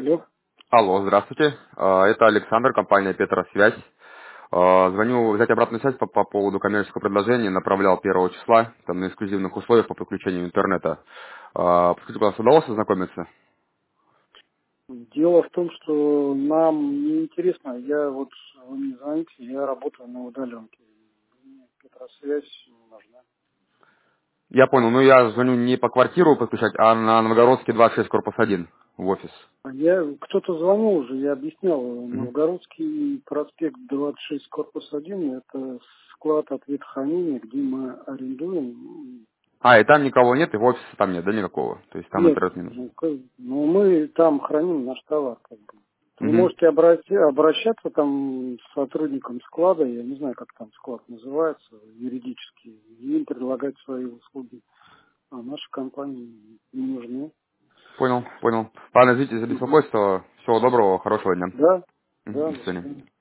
Алло. Алло, здравствуйте. Это Александр, компания Петросвязь. Звоню взять обратную связь по поводу коммерческого предложения. Направлял 1 числа, там на эксклюзивных условиях по подключению интернета. Подскажите, пожалуйста, удалось ознакомиться? Дело в том, что нам не интересно. Вы мне звоните, я работаю на удаленке. Мне Петросвязь не нужна. Я понял, но я звоню не по квартиру подключать, а на Новгородский 26, корпус 1 в офис. Кто-то звонил уже, я объяснял. Мгм. Новгородский проспект 26, корпус 1. Это склад ответохранения, где мы арендуем. И там никого нет, и в офисе там нет, да, никакого? То есть там Нет, интернет не нужен. мы там храним наш товар. Как бы. Вы Мгм. можете обращаться там с сотрудником склада, я не знаю, как там склад называется юридически, и им предлагать свои услуги. А нашей компании не нужны. Понял, понял. Ладно, извините за Мгм. беспокойство. Всего доброго, хорошего дня. Да, Мгм, да, до до свидания. свидания.